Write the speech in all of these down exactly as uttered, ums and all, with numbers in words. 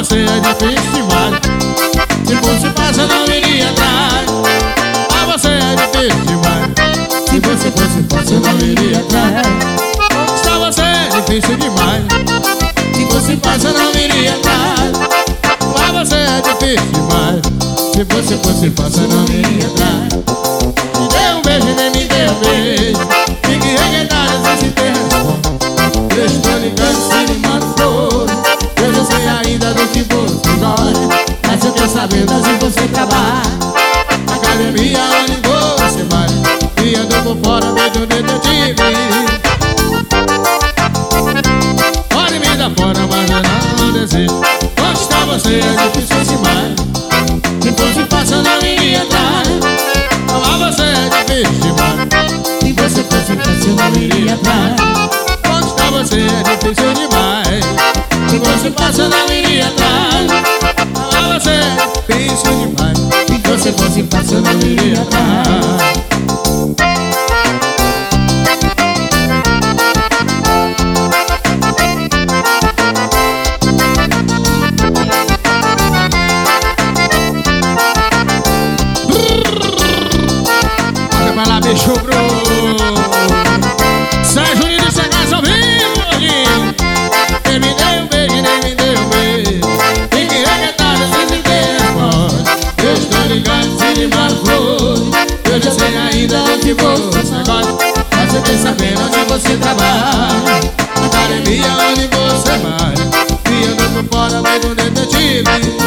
você é difícil demais. Se fosse fácil eu não iria atrás. Pra você é difícil demais. Se você fosse fácil eu não iria atrás. Conquistar você é difícil demais. Se fosse fácil eu não iria atrás. Pra você é difícil demais. Se você fosse fácil eu não iria atrás. Me dê um beijo e nem me dê um beijo. Fique reguetada sem se ter resposta. Eu estou ligando sem me manda flor. Eu não sei ainda do que você gosta, mas eu quero saber onde você trabalha. Na academia onde você vai, e andou por fora feito detetive. Pode me dar fora, mas eu não desejo. Conquistar você é difícil demais. Se fosse fácil eu não iria atrás. Amar você é difícil demais. Se você fosse fácil eu não iria atrás. Conquistar você é difícil demais. Se fosse fácil eu não iria atrás. Amar você é difícil demais. Se você fosse fácil eu não iria atrás. Vai lá, bicho, bro. Sérgio Nino Chegas ao vivo, Gordinho. Nem me deu um beijo, nem me deu um beijo. Fique reguetada sem se ter resposta. Eu estou ligado sem lhe mando flor. Eu já sei ainda do que você gosta, mas eu quero saber onde você trabalha. Na academia onde você vai, e andou por fora vai do detetive.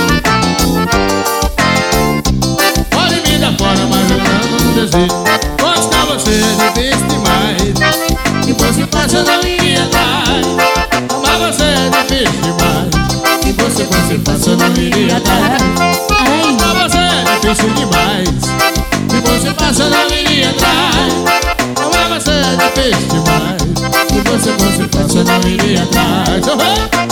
Pode me dar fora, mas eu não desejo. Gostar você é difícil demais. Se fosse fácil eu não iria atrás. Amar você é difícil demais. Se você fosse fácil eu não iria atrás. Gostar você é difícil demais. Se fosse fácil eu não iria atrás. Amar você é difícil demais. Se você fosse fácil eu não iria atrás.